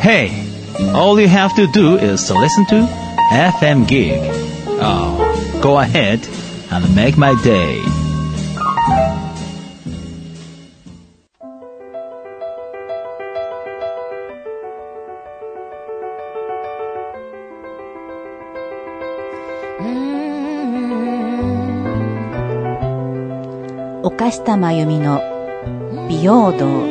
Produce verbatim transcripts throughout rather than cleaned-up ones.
Hey, all you have to do is to listen to エフエム Gig. Oh, go ahead and make my day. Mm-hmm. 岡下真由美の美容道。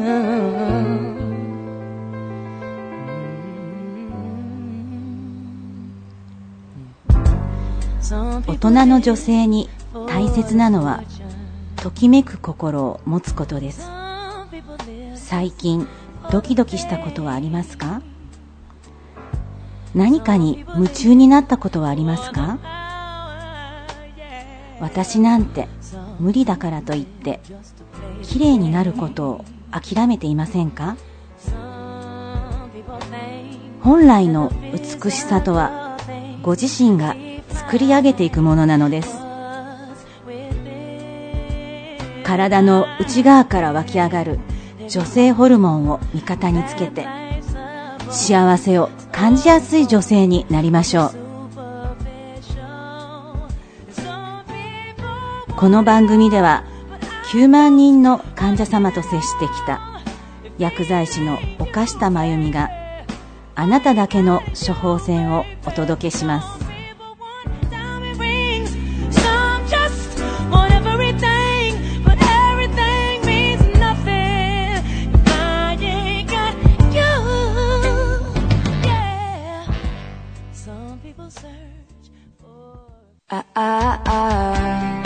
大人の女性に大切なのはときめく心を持つことです。最近ドキドキしたことはありますか？何かに夢中になったことはありますか？私なんて無理だからといって綺麗になることを諦めていませんか？本来の美しさとはご自身が作り上げていくものなのです。体の内側から湧き上がる女性ホルモンを味方につけて幸せを感じやすい女性になりましょう。この番組ではきゅうまんにんの患者様と接してきた薬剤師の岡下真由美があなただけの処方箋をお届けします。あああ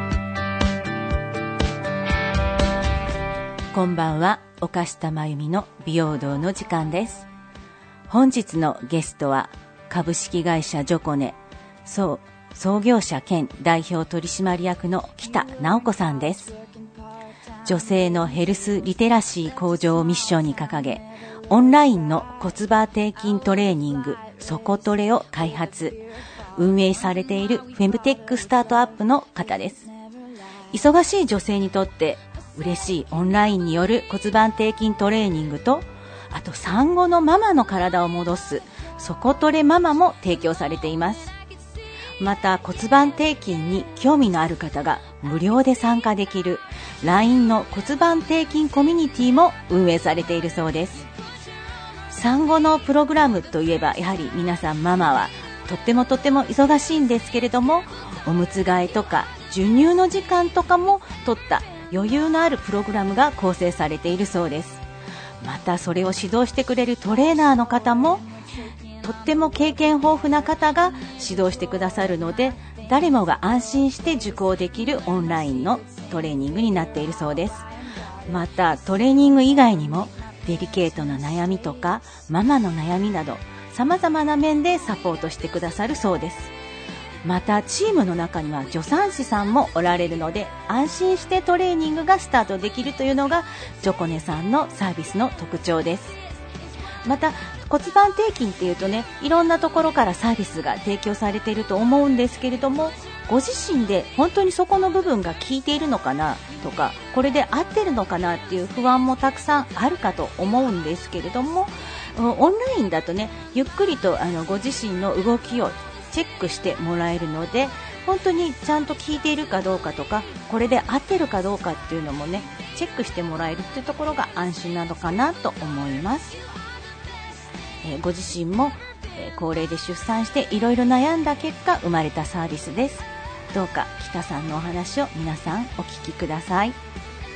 こんばんは、岡下真由美の美容道の時間です。本日のゲストは株式会社ジョコネ創創業者兼代表取締役の北直子さんです。女性のヘルスリテラシー向上をミッションに掲げ、オンラインの骨盤底筋トレーニングソコトレを開発運営されているフェムテックスタートアップの方です。忙しい女性にとって嬉しいオンラインによる骨盤底筋トレーニングと、あと産後のママの体を戻すソコトレママも提供されています。また骨盤底筋に興味のある方が無料で参加できる ライン の骨盤底筋コミュニティも運営されているそうです。産後のプログラムといえばやはり皆さんママはとってもとっても忙しいんですけれども、おむつ替えとか授乳の時間とかも取った余裕のあるプログラムが構成されているそうです。またそれを指導してくれるトレーナーの方もとっても経験豊富な方が指導してくださるので、誰もが安心して受講できるオンラインのトレーニングになっているそうです。またトレーニング以外にもデリケートな悩みとかママの悩みなど様々な面でサポートしてくださるそうです。またチームの中には助産師さんもおられるので、安心してトレーニングがスタートできるというのがジョコネさんのサービスの特徴です。また骨盤底筋っていうとね、いろんなところからサービスが提供されていると思うんですけれども、ご自身で本当にそこの部分が効いているのかなとか、これで合ってるのかなっていう不安もたくさんあるかと思うんですけれども、オンラインだとね、ゆっくりとあのご自身の動きをチェックしてもらえるので、本当にちゃんと効いているかどうかとか、これで合ってるかどうかっていうのもね、チェックしてもらえるっていうところが安心なのかなと思います。えー、ご自身も、えー、高齢で出産していろいろ悩んだ結果生まれたサービスです。どうか北さんのお話を皆さんお聞きください。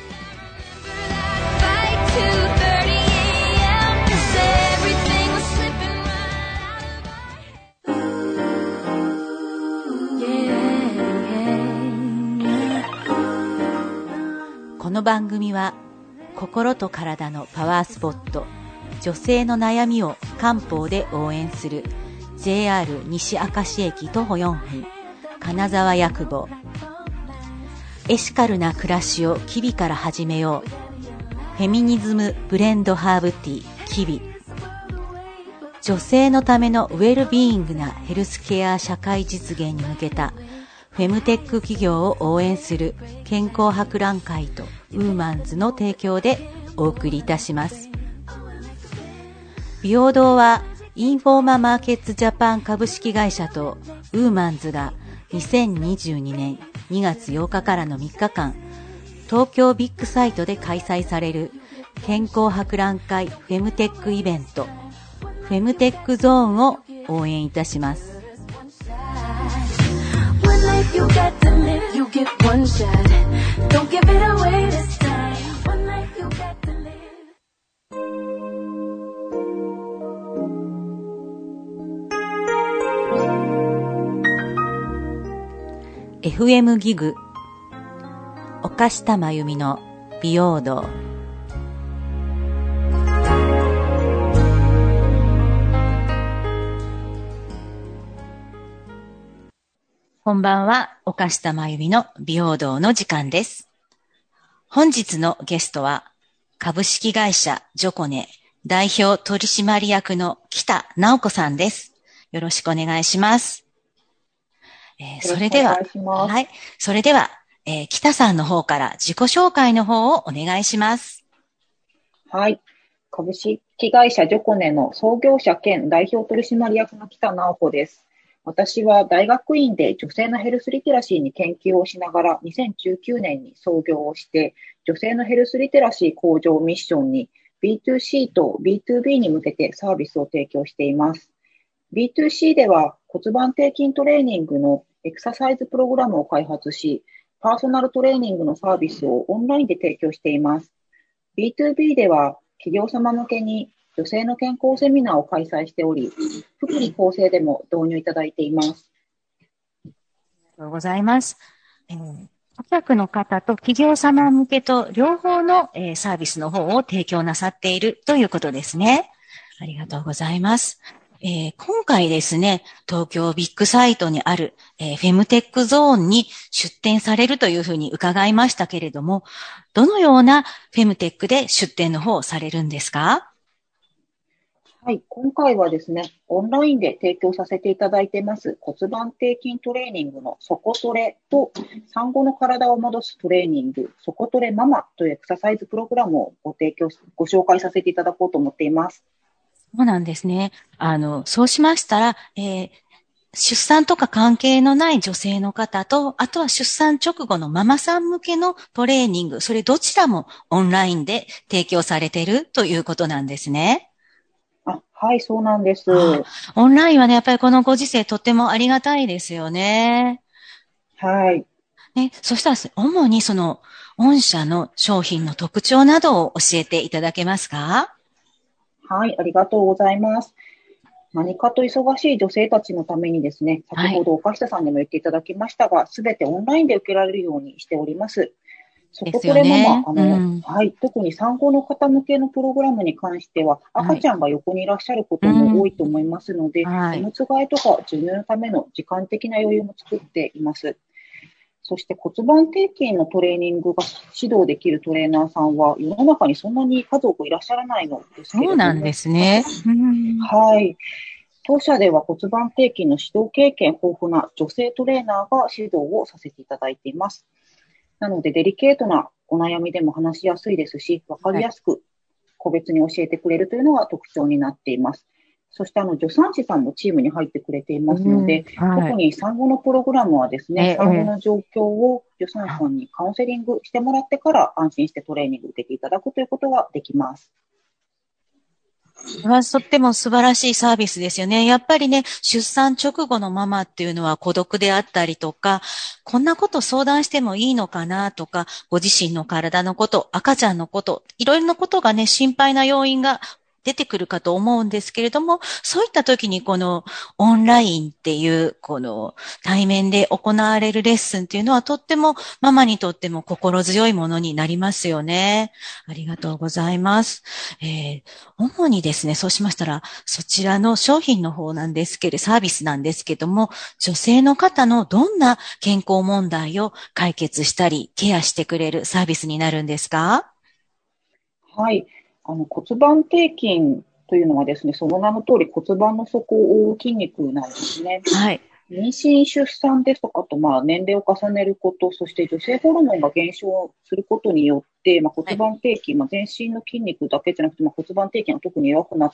この番組は心と体のパワースポット、女性の悩みを漢方で応援する ジェイアール 西明石駅徒歩よんぷん金沢薬房、エシカルな暮らしをキビから始めよう、フェミニズムブレンドハーブティーキビ、女性のためのウェルビーイングなヘルスケア社会実現に向けたフェムテック企業を応援する健康博覧会とウーマンズの提供でお送りいたします。 美容堂はインフォーママーケッツジャパン株式会社とウーマンズがにせんにじゅうにねんにがつようかからのみっかかん、東京ビッグサイトで開催される健康博覧会フェムテックイベント、フェムテックゾーンを応援いたします。エフエム ギグ岡下真由美の美容道。こんばんは、岡下真由美の美容道の時間です。本日のゲストは株式会社ジョコネ代表取締役の北直子さんです。よろしくお願いします。えー、それでは、はい、それでは、えー、北さんの方から自己紹介の方をお願いします。 はい。株式会社ジョコネの創業者兼代表取締役の北直子です。私は大学院で女性のヘルスリテラシーに研究をしながらにせんじゅうきゅうねんに創業をして、女性のヘルスリテラシー向上をミッションに ビーツーシー と ビーツービー に向けてサービスを提供しています。ビーツーシー では骨盤底筋トレーニングのエクササイズプログラムを開発し、パーソナルトレーニングのサービスをオンラインで提供しています。ビーツービー では企業様向けに女性の健康セミナーを開催しており、福利厚生でも導入いただいています。 ありがとうございます。えー、顧客の方と企業様向けと両方の、えー、サービスの方を提供なさっているということですね。ありがとうございます。えー、今回ですね、東京ビッグサイトにある、えー、フェムテックゾーンに出展されるというふうに伺いましたけれども、どのようなフェムテックで出展の方をされるんですか？ はい、今回はですね、オンラインで提供させていただいています骨盤底筋トレーニングのソコトレと産後の体を戻すトレーニング、ソコトレママというエクササイズプログラムをご提供、ご紹介させていただこうと思っています。 そうなんですね。あの、そうしましたら、えー、出産とか関係のない女性の方と、あとは出産直後のママさん向けのトレーニング、それどちらもオンラインで提供されているということなんですね。 あ、はい、そうなんです。 オンラインはね、やっぱりこのご時世とってもありがたいですよね。 はい。 ね、そしたら、主にその、御社の商品の特徴などを教えていただけますか？ はい、ありがとうございます。何かと忙しい女性たちのためにですね、先ほど岡下さんにも言っていただきましたが、すべ、はい、てオンラインで受けられるようにしております。そここれママ、あの、うん、はい、特に産後の方向けのプログラムに関しては、赤ちゃんが横にいらっしゃることも多いと思いますので、はい、おむつ替えとか授乳のための時間的な余裕も作っています。そして骨盤底筋のトレーニングが指導できるトレーナーさんは世の中にそんなに数多くいらっしゃらないのですけれども。 そうなんですね。 はい。当社では骨盤底筋の指導経験豊富な女性トレーナーが指導をさせていただいています。なのでデリケートなお悩みでも話しやすいですし、わかりやすく個別に教えてくれるというのが特徴になっています。そしてあの助産師さんもチームに入ってくれていますので、うんはい、特に産後のプログラムはですね、ええ、産後の状況を助産師さんにカウンセリングしてもらってから安心してトレーニングを受けていただくということができます。 これはとっても素晴らしいサービスですよね。やっぱりね、出産直後のママっていうのは孤独であったりとか、こんなこと相談してもいいのかなとか、ご自身の体のこと、赤ちゃんのこと、いろいろなことがね、心配な要因が出てくるかと思うんですけれども、そういった時にこのオンラインっていうこの対面で行われるレッスンっていうのはとってもママにとっても心強いものになりますよね。ありがとうございます。えー、主にですね、そうしましたらそちらの商品の方なんですけれど、サービスなんですけども、女性の方のどんな健康問題を解決したりケアしてくれるサービスになるんですか？ はい。あの骨盤底筋というのはですね、その名の通り骨盤の底を覆う筋肉なんですね。 はい。 妊娠、出産ですとか、あと、まあ、年齢を重ねること、そして女性ホルモンが減少することによって、まあ、骨盤底筋、まあ、全身の筋肉だけじゃなくて、まあ、骨盤底筋が特に弱くなって、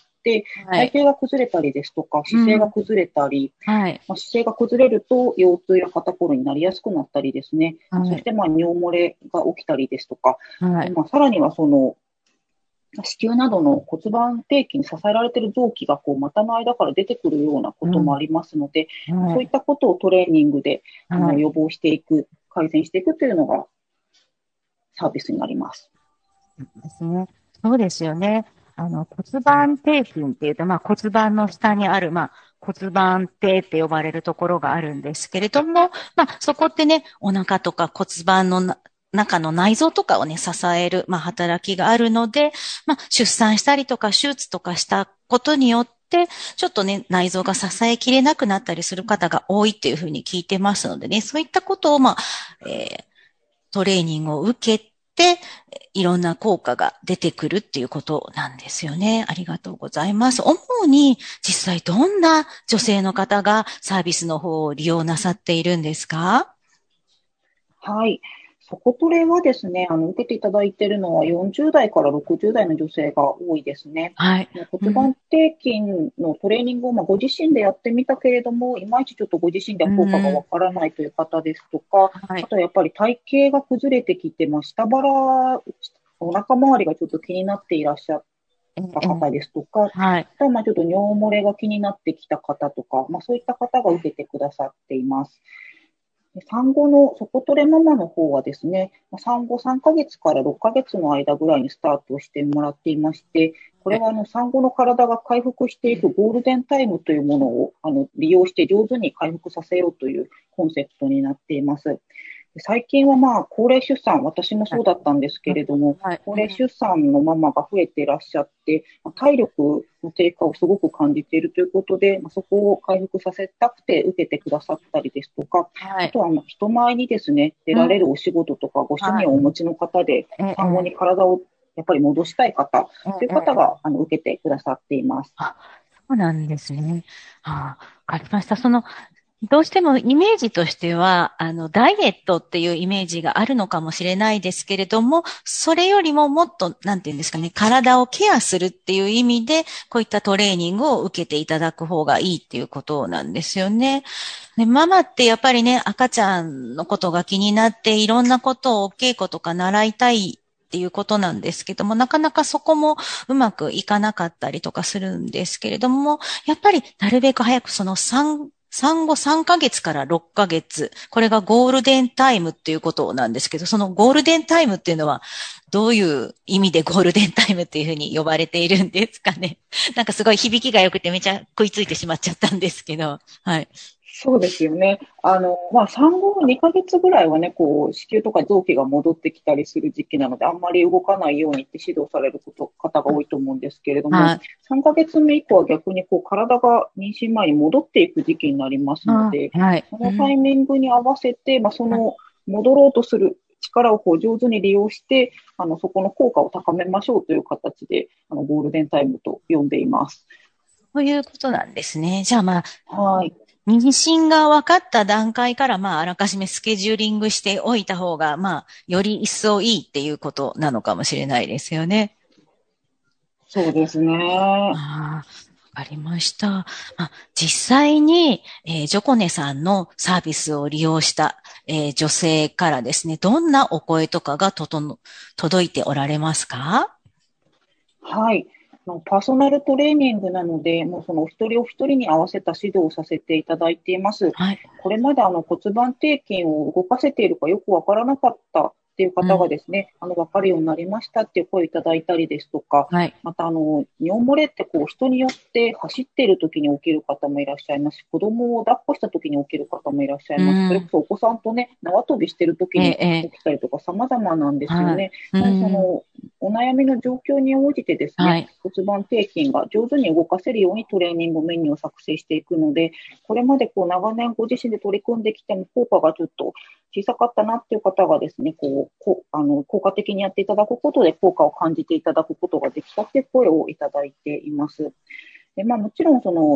はい。 体型が崩れたりですとか、姿勢がうん。 崩れたり、 はい。 まあ、姿勢が崩れると、腰痛や肩こりになりやすくなったりですね。 はい。 そして、まあ、尿漏れが起きたりですとか、 はい。 でまあ、さらには、その、子宮などの骨盤底筋に支えられている臓器がこう股の間から出てくるようなこともあうん。 りますので、 はい。 そういったことをトレーニングであはい。 の予防していく、改善していくというのがサービスになります。 ですね。そうですよね。あの、骨盤底筋っていうと、まあ骨盤の下にある、まあ骨盤底って呼ばれるところがあるんですけれども、まあそこってね、お腹とか骨盤のな中の内臓とかをね、支える、まあ働きがあるので、まあ出産したりとか手術とかしたことによって、ちょっとね、内臓が支えきれなくなったりする方が多いっていうふうに聞いてますのでね、そういったことを、まあ、えートレーニングを受けて、いろんな効果が出てくるっていうことなんですよね。ありがとうございます。主に実際どんな女性の方がサービスの方を利用なさっているんですか？ はい。そこトレはですね、あの、受けていただいているのはよんじゅう代からろくじゅう代の女性が多いですね。 はい。うん、 骨盤底筋のトレーニングを、まあ、ご自身でやってみたけれども、いまいちちょっとご自身ではう効果がわん、 からないという方ですとか、 はい。 あとはやっぱり体型が崩れてきて、まあ、下腹、お腹周りがちょっと気になっていらっしゃえ、え、 った方ですとか、あはい。 とはまあちょっと尿漏れが気になってきた方とか、まあ、そういった方が受けてくださっています。産後のソコトレママの方はですね、産後さんかげつからろっかげつの間ぐらいにスタートしてもらっていまして、これはあの産後の体が回復していくゴールデンタイムというものをあの利用して上手に回復させようというコンセプトになっています。最近はまあ高齢出産、私もはい。 そうだったんですけれども、 はい。 高齢うん、 出産のママが増えていらっしゃって、体力の低下をすごく感じているということで、そこを回復させたくて受けてくださったりですとか、 はい。 あとは人前にですね、出うん、 られるお仕事とかご趣味はい。 をお持ちの方で、 え、え、 産後に体をやっぱり戻したい方え、 というえ、え、 方があの受けてくださっています。 あ、そうなんですね。あ、わかりました。その、どうしてもイメージとしては、あの、ダイエットっていうイメージがあるのかもしれないですけれども、それよりももっと、なんていうんですかね、体をケアするっていう意味で、こういったトレーニングを受けていただく方がいいっていうことなんですよね。で、ママってやっぱりね、赤ちゃんのことが気になって、いろんなことをお稽古とか習いたいっていうことなんですけども、なかなかそこもうまくいかなかったりとかするんですけれども、やっぱりなるべく早くその産産後さんかげつからろっかげつ、これがゴールデンタイムっていうことなんですけど、そのゴールデンタイムっていうのは、どういう意味でゴールデンタイムっていうふうに呼ばれているんですかね。なんかすごい響きが良くてめちゃ食いついてしまっちゃったんですけど、はい。 そうですよね。あの、まあ、産後にかげつぐらいはね、こう、子宮とか臓器が戻ってきたりする時期なので、あんまり動かないようにって指導されること方が多いと思うんですけれども、 はい。 さんかげつめ以降は逆にこう、体が妊娠前に戻っていく時期になりますのあ、 で、 はい。 そうん。 のタイミングに合わせて、まあ、そはい。 の、戻ろうとする力をこう上手に利用して、あの、そこの効果を高めましょうという形で、あの、ゴールデンタイムと呼んでいます。 そういうことなんですね。じゃあまあ、 はい。 妊娠が分かった段階から、まあ、あらかじめスケジューリングしておいた方が、まあ、より一層いいっていうことなのかもしれないですよね。 そうですね。 ああ、わかりました。まあ、実際に、えージョコネさんのサービスを利用した、えー女性からですね、どんなお声とかがととの届いておられますか？ はい。まあパーソナルトレーニングなので、もうそのお一人お一人に合わせた指導をさせていただいています。 はい。 これまであの骨盤底筋を動かせているかよくわからなかったっていう方がうん。 ですね、あの、わかるようになりましたっていう声をいただいたりですとか、 はい。 またあの、尿漏れってこう人によって走っている時に起きる方もいらっしゃいますし、子供を抱っこした時に起きる方もいらっしゃいます。それこうん。 そお子さんとね、縄跳びしてる時えにえ、ええ、 起きたりとか様々なんですよはい。 ね。 うなのでそん。 の、お悩みの状況に応じてですね、 はい。 骨盤底筋が上手に動かせるようにトレーニングメニューを作成していくので、これまでこう長年ご自身で取り組んできても効果がちょっと小さかったなっていう方がですね、こう、こあの効果的にやっていただくことで効果を感じていただくことができたっていう声をいただいています。で、まあもちろんその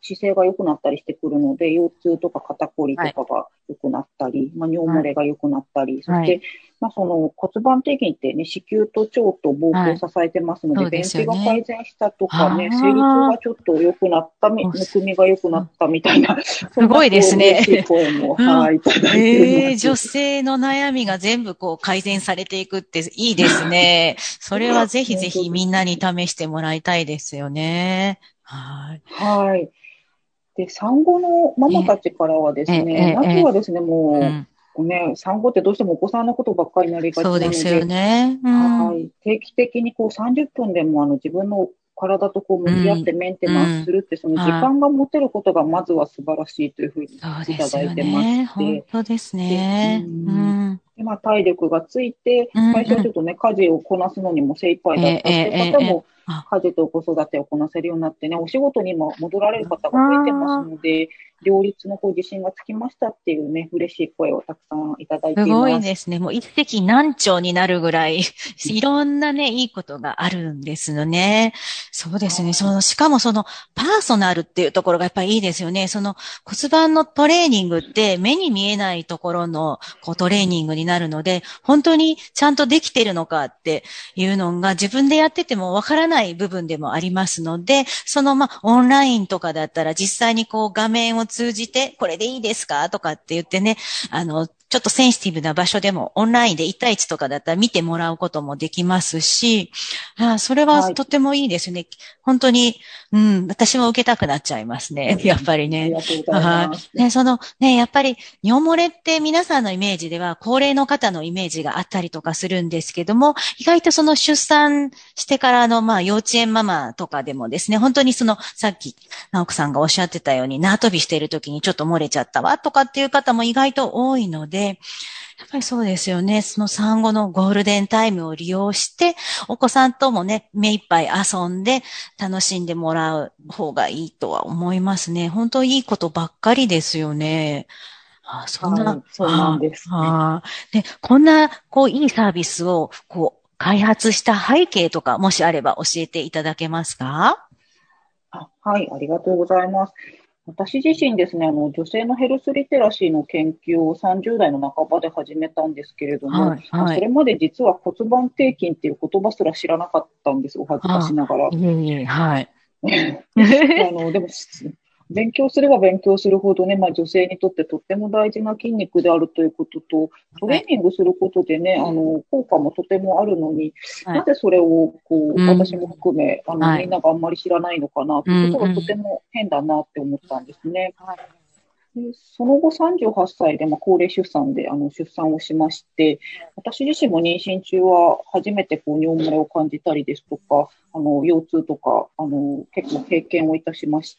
姿勢が良くなったりしてくるので、腰痛とか肩こりとかが良くなったり、はい、まあ、尿漏れが良くなったり、はい、そして、まあ、その骨盤底筋ってね、子宮と腸と膀胱を支えてますので、はい、便秘が改善したとかね、生理痛がちょっと良くなった、むくみが良くなったみたいな、 すごいですね。 嬉しい声も、うん、はい、いただいてます。 えー、女性の悩みが全部こう改善されていくっていいですね。それはぜひぜひみんなに試してもらいたいですよね。はい。 はい。で、産後のママたちからはですね、まずはですね、もう、うんね、産後ってどうしてもお子さんのことばっかりになりがちなので、 そうですよね。 うん、はい。定期的にこうさんじゅっぷんでもあの自分の体とこう向き合ってメンテナンスするって、うん、その時間が持てることがまずは素晴らしいというふうにいただいてまして。 ね、本当ですね。 で、うん、でまあ、体力がついて、最初はちょっとね、家事をこなすのにも精一杯だったっていう方も、家事と子育てをこなせるようになってね、お仕事にも戻られる方が増えてますので、両立のこう自信がつきましたっていうね、嬉しい声をたくさんいただいています。 すごいですね。もう一石何鳥になるぐらい、いろんなね、いいことがあるんですよね。そうですね。その、しかもその、パーソナルっていうところがやっぱりいいですよね。その骨盤のトレーニングって目に見えないところのこうトレーニングになるので、本当にちゃんとできてるのかっていうのが自分でやっててもわからない部分でもありますので、そのまあ、オンラインとかだったら実際にこう画面を通じて、これでいいですかとかって言ってね、あの、ちょっとセンシティブな場所でもオンラインでいち対いちとかだったら見てもらうこともできますし、あそれはとてもいいですね。はい、本当に、うん、私も受けたくなっちゃいますね。やっぱりね。 ありがとうございます。 ね、そのね、やっぱり尿漏れって皆さんのイメージでは高齢の方のイメージがあったりとかするんですけども、意外とその出産してからのまあ幼稚園ママとかでもですね、本当にそのさっき直子さんがおっしゃってたように縄跳びしている時にちょっと漏れちゃったわとかっていう方も意外と多いので、やっぱりそうですよね。その産後のゴールデンタイムを利用して、お子さんともね、目いっぱい遊んで楽しんでもらう方がいいとは思いますね。本当いいことばっかりですよね。あそんな、 はい、そうなんです、ね。 あで、こんな、こう、いいサービスを、こう、開発した背景とか、もしあれば教えていただけますか？ あはい、ありがとうございます。私自身ですね、あの、女性のヘルスリテラシーの研究をさんじゅう代の半ばで始めたんですけれども、はいはい、それまで実は骨盤底筋っていう言葉すら知らなかったんです、お恥ずかしながら。 いえいえ、はい。 あの、でも、勉強すれば勉強するほどね、まあ女性にとってとっても大事な筋肉であるということと、トレーニングすることでね、はい、あの、効果もとてもあるのに、はい、なぜそれを、こう、うん、私も含め、あの、はい、みんながあんまり知らないのかな、ということがとても変だなって思ったんですね。はいでその後さんじゅうはっさいで、まあ、高齢出産であの出産をしまして、私自身も妊娠中は初めてこう尿漏れを感じたりですとか、あの腰痛とかあの結構経験をいたしまして、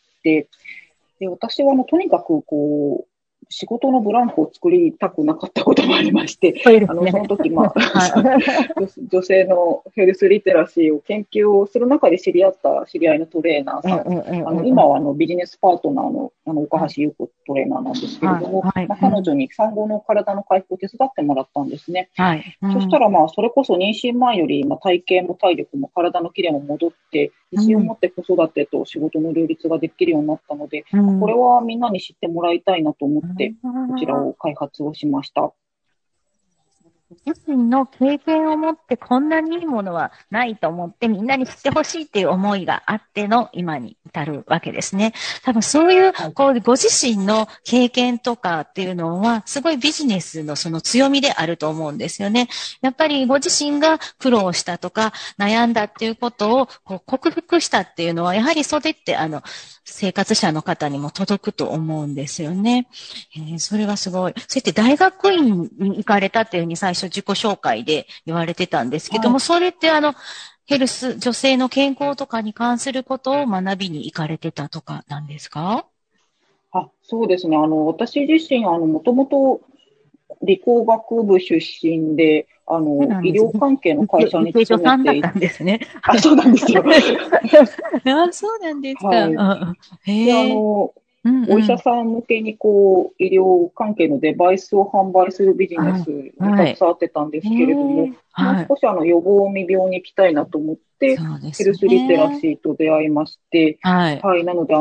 で私はあのとにかくこう仕事のブランクを作りたくなかったこともありまして、ね、あのその時、まあ女性のヘルスリテラシーを研究をする中で知り合った知り合いのトレーナーさん、うんうんうんうん、あの今はあのビジネスパートナーのあの岡橋優子トレーナーなんですけれども、はいはいまあ、彼女に産後の体の回復を手伝ってもらったんですね。はいうん、そしたらまあそれこそ妊娠前よりまあ体型も体力も体のキレも戻って自信を持って子育てと仕事の両立ができるようになったので、うん、これはみんなに知ってもらいたいなと思って、こちらを開発をしました。 自身の経験を持ってこんなにいいものはないと思ってみんなに知ってほしいっていう思いがあっての今に至るわけですね。多分そういう、こう、ご自身の経験とかっていうのはすごいビジネスのその強みであると思うんですよね。やっぱりご自身が苦労したとか悩んだっていうことをこう克服したっていうのはやはりそれってあの生活者の方にも届くと思うんですよね。えー、それはすごい。そうやって大学院に行かれたっていうふうに最初自己紹介で言われてたんですけども、はい、それってあの、ヘルス、女性の健康とかに関することを学びに行かれてたとかなんですか？ あ、そうですね。あの、私自身、あの、もともと理工学部出身で、あの、医療関係の会社に勤めていて。だったんですね。 あ、そうなんですよ。 あ、そうなんですか。 はい、で、あの、うんうん、お医者さん向けにこう医療関係のデバイスを販売するビジネスに携わってたんですけれども、はい、もう少しあの予防未病に行きたいなと思って、ね、ヘルスリテラシーと出会いまして、はい、はい、なのであの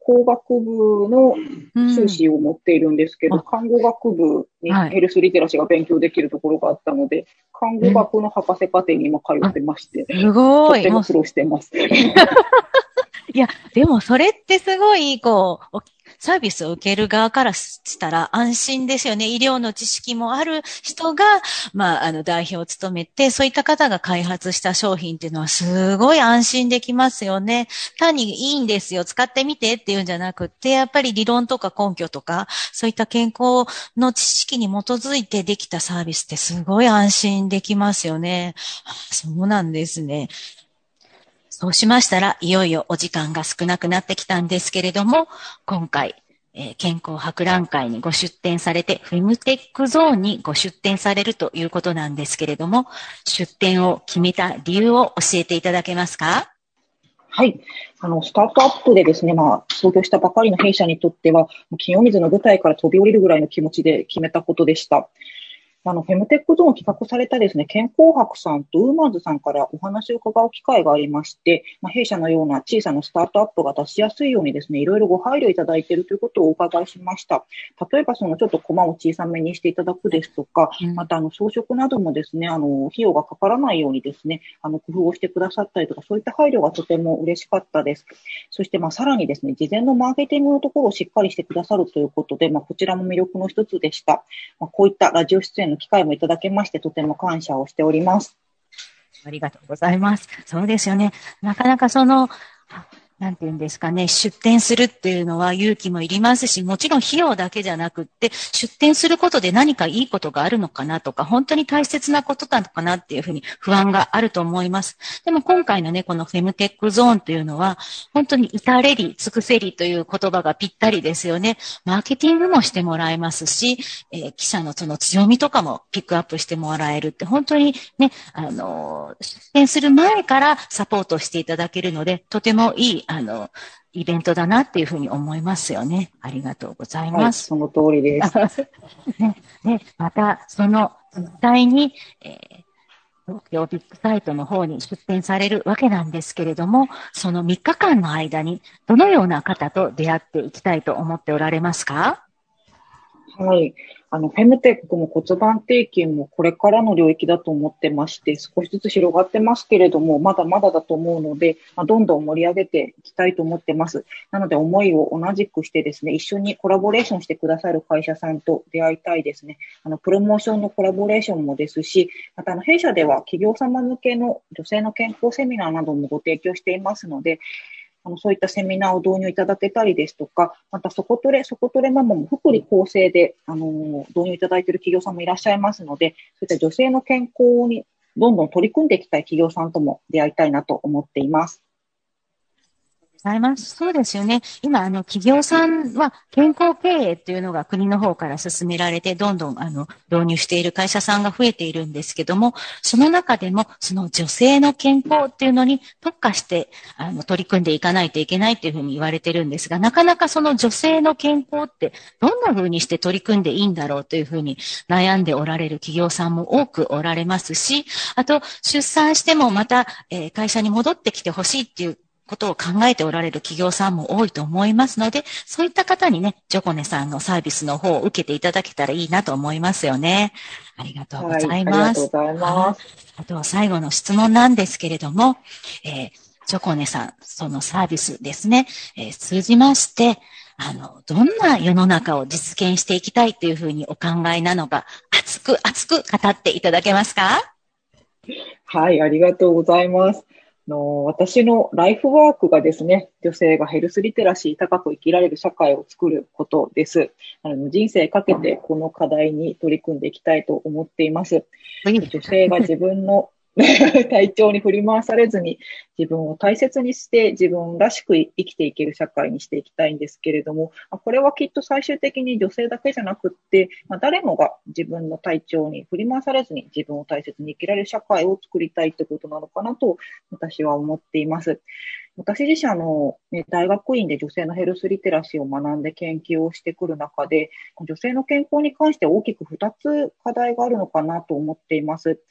工学部の修士を持っているんですけど、 うん、 看護学部にヘルスリテラシーが勉強できるところがあったので、はい、看護学の博士課程に今通ってまして、 すごい。 とても苦労してます。 いや、でもそれってすごい、こう、サービスを受ける側からしたら安心ですよね。医療の知識もある人が、まあ、あの、代表を務めて、そういった方が開発した商品っていうのはすごい安心できますよね。単にいいんですよ、使ってみてっていうんじゃなくって、やっぱり理論とか根拠とか、そういった健康の知識に基づいてできたサービスってすごい安心できますよね。そうなんですね。そうしましたら、いよいよお時間が少なくなってきたんですけれども、今回、えー、健康博覧会にご出展されて、フェムテックゾーンにご出展されるということなんですけれども、出展を決めた理由を教えていただけますか？ はい。あの、スタートアップでですね、まあ、創業したばかりの弊社にとっては、清水の舞台から飛び降りるぐらいの気持ちで決めたことでした。あの、フェムテックゾーンを企画されたですね、健康博さんとウーマーズさんからお話を伺う機会がありまして、まあ、弊社のような小さなスタートアップが出しやすいようにですね、いろいろご配慮いただいているということをお伺いしました。例えば、そのちょっとコマを小さめにしていただくですとか、またあの装飾などもですね、あの、費用がかからないようにですね、あの、工夫をしてくださったりとか、そういった配慮がとても嬉しかったです。そして、まあ、さらにですね、事前のマーケティングのところをしっかりしてくださるということで、まあ、こちらも魅力の一つでした。まあ、こういったラジオ出演の機会もいただけまして、とても感謝をしております。 ありがとうございます。そうですよね。なかなかその、なんていうんですかね、出店するっていうのは勇気もいりますし、もちろん費用だけじゃなくって、出店することで何かいいことがあるのかなとか、本当に大切なことなのかなっていうふうに不安があると思います。でも今回のね、このフェムテックゾーンというのは、本当に至れり、尽くせりという言葉がぴったりですよね。マーケティングもしてもらえますし、えー、記者のその強みとかもピックアップしてもらえるって、本当にね、あの、出店する前からサポートしていただけるので、とてもいいあの、イベントだなっていうふうに思いますよね。ありがとうございます。 はい、その通りです。 ね、ね、また、その、実際に、えー、東京ビッグサイトの方に出展されるわけなんですけれども、そのみっかかんの間に、どのような方と出会っていきたいと思っておられますか？ はい。あの、フェムテックも骨盤底筋もこれからの領域だと思ってまして、少しずつ広がってますけれども、まだまだだと思うので、まあ、どんどん盛り上げていきたいと思ってます。なので、思いを同じくしてですね、一緒にコラボレーションしてくださる会社さんと出会いたいですね。あの、プロモーションのコラボレーションもですし、また、あの、弊社では企業様向けの女性の健康セミナーなどもご提供していますので、あのそういったセミナーを導入いただけたりですとか、また、そこトレ、そこトレママも福利厚生で、あのー、導入いただいている企業さんもいらっしゃいますので、そういった女性の健康にどんどん取り組んでいきたい企業さんとも出会いたいなと思っています。 ございます。そうですよね。今、あの、企業さんは健康経営っていうのが国の方から進められて、どんどん、あの、導入している会社さんが増えているんですけども、その中でも、その女性の健康っていうのに特化して、あの、取り組んでいかないといけないっていうふうに言われてるんですが、なかなかその女性の健康って、どんなふうにして取り組んでいいんだろうというふうに悩んでおられる企業さんも多くおられますし、あと、出産してもまた、えー、会社に戻ってきてほしいっていうことを考えておられる企業さんも多いと思いますので、そういった方にね、ジョコネさんのサービスの方を受けていただけたらいいなと思いますよね。ありがとうございます。はい、ありがとうございます。 あと最後の質問なんですけれども、えー、ジョコネさん、そのサービスですね、えー、通じまして、あの、どんな世の中を実現していきたいというふうにお考えなのか、熱く熱く語っていただけますか？ はい、ありがとうございます。の私のライフワークがですね、女性がヘルスリテラシー高く生きられる社会を作ることです。あの人生かけてこの課題に取り組んでいきたいと思っています。女性が自分の体調に振り回されずに自分を大切にして自分らしく生きていける社会にしていきたいんですけれども、これはきっと最終的に女性だけじゃなくって、誰もが自分の体調に振り回されずに自分を大切に生きられる社会を作りたいってことなのかなと私は思っています。私自身あの、ね、大学院で女性のヘルスリテラシーを学んで研究をしてくる中で、女性の健康に関して大きくふたつ課題があるのかなと思っています。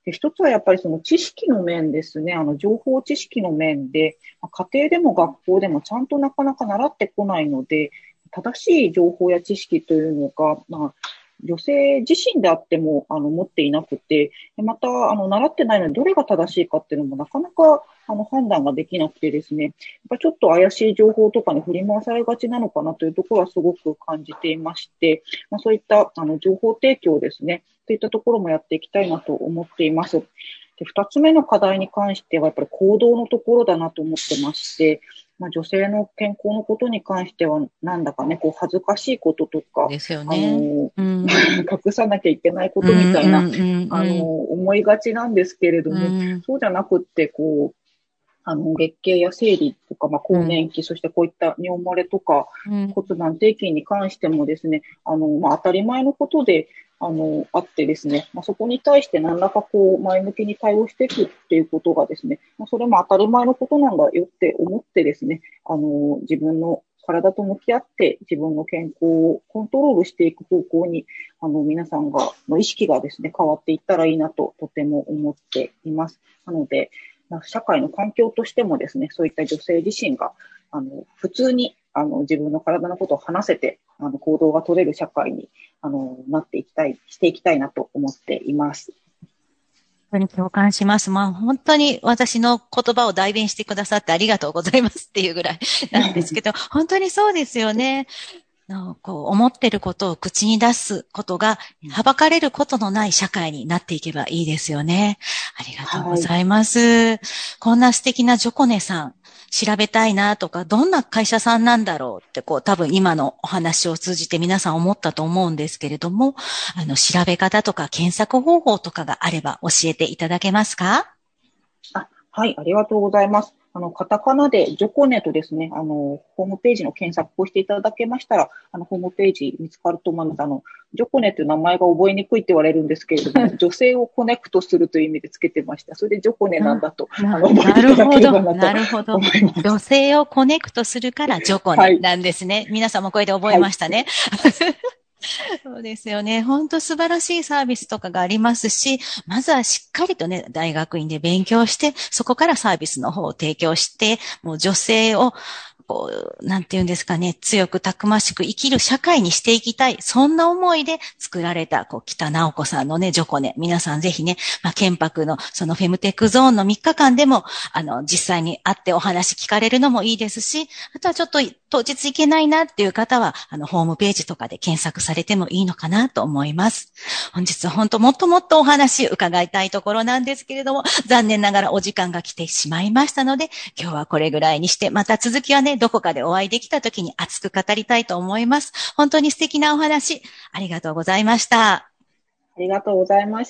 で、一つはやっぱりその知識の面ですね。あの、情報知識の面で、家庭でも学校でもちゃんとなかなか習ってこないので、正しい情報や知識というのが、まあ、女性自身であっても、あの、持っていなくて、また、あの、習ってないので、どれが正しいかっていうのもなかなか、あの、判断ができなくてですね、やっぱちょっと怪しい情報とかに振り回されがちなのかなというところはすごく感じていまして、まあ、そういった、あの、情報提供ですね、といったところもやっていきたいなと思っています。で、二つ目の課題に関しては、やっぱり行動のところだなと思ってまして、まあ、女性の健康のことに関しては、なんだかね、こう、恥ずかしいこととか、 ですよね。 あの、 うん、 隠さなきゃいけないことみたいな、 うんうんうんうん、 あの、思いがちなんですけれども、うん、そうじゃなくって、こう、あの、月経や生理とか、まあ、更年期、うん、そしてこういった尿漏れとか、うん、骨盤底筋に関してもですね、あの、まあ、当たり前のことで、あの、あってですね、まあ、そこに対して何らかこう、前向きに対応していくっていうことがですね、まあ、それも当たり前のことなんだよって思ってですね、あの、自分の体と向き合って自分の健康をコントロールしていく方向に、あの、皆さんが、の意識がですね、変わっていったらいいなと、とても思っています。なので、まあ、社会の環境としてもですね、そういった女性自身が、あの、普通に、あの、自分の体のことを話せて、あの、行動が取れる社会に、あの、なっていきたい、していきたいなと思っています。 本当に共感します。まあ、本当に私の言葉を代弁してくださってありがとうございますっていうぐらいなんですけど、本当にそうですよね。のこう思ってることを口に出すことがはばかれることのない社会になっていけばいいですよね。ありがとうございます。はい、こんな素敵なジョコネさん、調べたいなとか、どんな会社さんなんだろうってこう多分今のお話を通じて皆さん思ったと思うんですけれども、あの調べ方とか検索方法とかがあれば教えていただけますか？ あ、はい、ありがとうございます。あの、カタカナでジョコネとですね、あの、ホームページの検索をしていただけましたら、あの、ホームページ見つかると思います。あの、ジョコネという名前が覚えにくいって言われるんですけれども、女性をコネクトするという意味でつけてました。それでジョコネなんだと、あの、覚えていただければなと思います。 なるほど。女性をコネクトするからジョコネなんですね。はい、皆さんもこれで覚えましたね。はいそうですよね。本当素晴らしいサービスとかがありますし、まずはしっかりとね、大学院で勉強して、そこからサービスの方を提供して、もう女性を、こう、なんていうんですかね、強くたくましく生きる社会にしていきたい。そんな思いで作られた、こう、北直子さんのね、ジョコネ。皆さんぜひね、まあ、ケンパクの、そのフェムテックゾーンのみっかかんでも、あの、実際に会ってお話聞かれるのもいいですし、あとはちょっと当日行けないなっていう方は、あの、ホームページとかで検索されてもいいのかなと思います。本日は本当もっともっとお話伺いたいところなんですけれども、残念ながらお時間が来てしまいましたので、今日はこれぐらいにして、また続きはね、どこかでお会いできた時に熱く語りたいと思います。本当に素敵なお話、ありがとうございました。 ありがとうございました。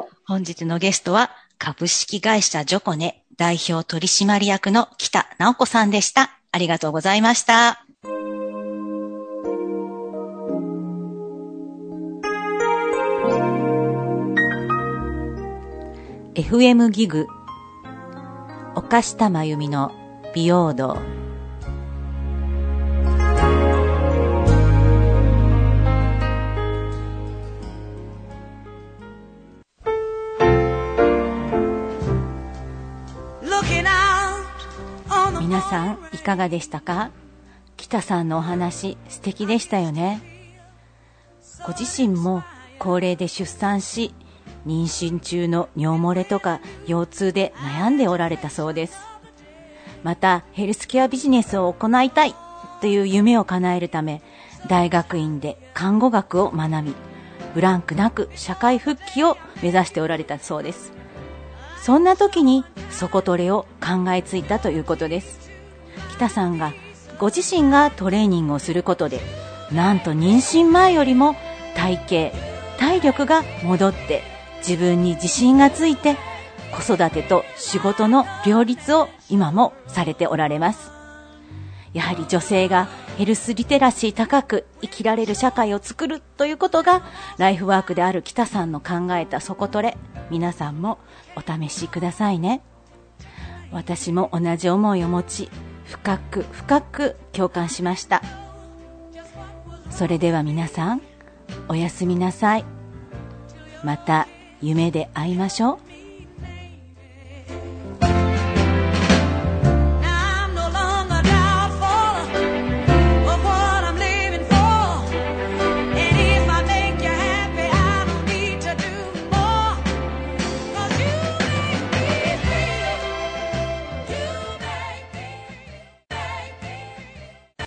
本日のゲストは、株式会社ジョコネ代表取締役の北直子さんでした。ありがとうございました。エフエム ギグ岡下真由美の美容道。皆さんいかがでしたか？北さんのお話素敵でしたよね。ご自身も高齢で出産し、妊娠中の尿漏れとか腰痛で悩んでおられたそうです。またヘルスケアビジネスを行いたいという夢を叶えるため、大学院で看護学を学び、ブランクなく社会復帰を目指しておられたそうです。そんな時に底トレを考えついたということです。北さんがご自身がトレーニングをすることで、なんと妊娠前よりも体型、体力が戻って自分に自信がついて、子育てと仕事の両立を今もされておられます。やはり女性がヘルスリテラシー高く生きられる社会を作るということがライフワークである北さんの考えた底トレ、皆さんもお試しくださいね。私も同じ思いを持ち、深く深く共感しました。それでは皆さん、おやすみなさい。また夢で会いましょう。